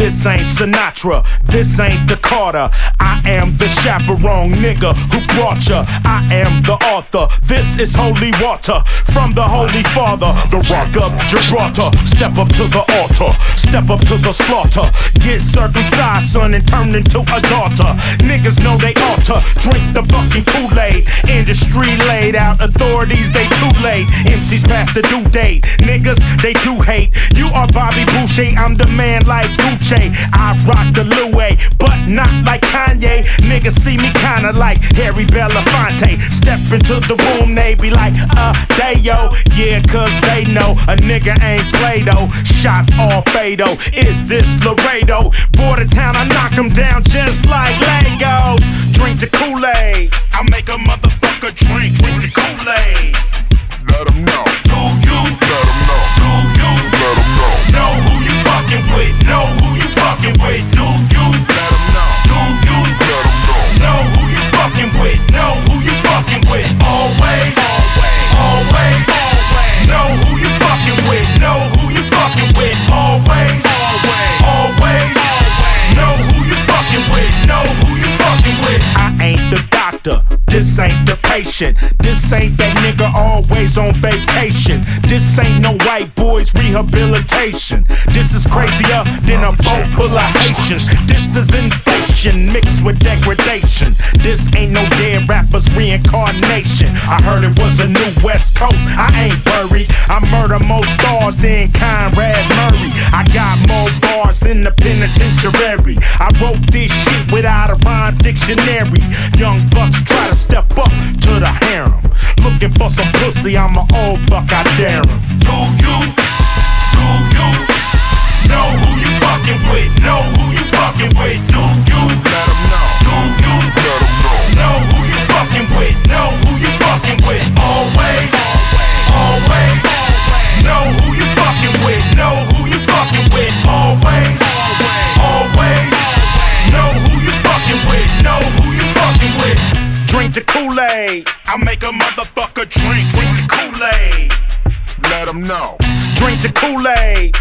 This ain't Sinatra, this ain't the Carter. I am the chaperone nigga who brought ya. I am the author, this is holy water from the Holy Father, the Rock of Gibraltar. Step up to the altar, step up to the slaughter. Get circumcised, son, and turn into a daughter. Niggas know they ought to drink the fucking Kool-Aid. Industry laid out, authorities they too late. MCs past the due date, niggas they do hate. You are Bobby Boucher, I'm the man like Gucci. I rock the Louis, but not like Kanye. Niggas see me kinda like Harry Belafonte. Step into the room, they be like, they yo. Yeah, cause they know a nigga ain't Play-Doh. Shots all fatal, is this Laredo? Border town, I knock them down just like Legos. Drink the Kool-Aid, I make a motherfucker drink the Kool-Aid. Let 'em know. Do you? Let 'em know. Do you? Let 'em know. Know who you fucking with? Know who you fucking with? Do you? Let 'em know. Do you? Let 'em know. Know who you fucking with? Know who you fucking with? Always. Always. Know who you fucking with? Know who you fucking with? Always. Always. Know who you fucking with? Know who you fucking with? I ain't the doctor, this ain't the patient. This ain't that nigga always on vacation. This ain't no white boys rehabilitation. This is crazier than a boat full of Haitians. This is inflation mixed with degradation. This ain't no dead rappers reincarnation. I heard it was a new West Coast, I ain't worried. I murder more stars than Conrad Murray. I got more bars than the penitentiary. I wrote this shit without a rhyme dictionary. Young bucks try to step up to the harem. Looking for some pussy, I'm an old buck, I dare him. Do you? Do you? Know who you fucking with? Know who you fucking with? Do you? Let 'em know. Do you? Let 'em know. Know who you fucking with? Know who you fucking with? Always. Always. Know who you fucking with? Know who you fucking with? Always. Always. Know who you fucking with? Know who you fucking with? Drink the Kool-Aid, I make a motherfucker drink the Kool-Aid. Let 'em know. Drink the Kool-Aid.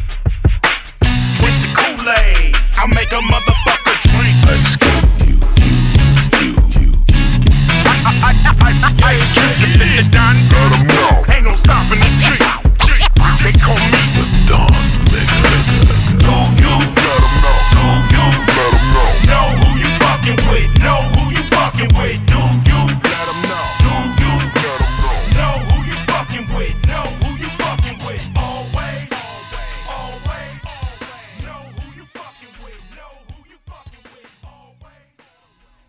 Drink the Kool-Aid, I make a motherfucker drink. Excuse you. I drink it, Don. Let 'em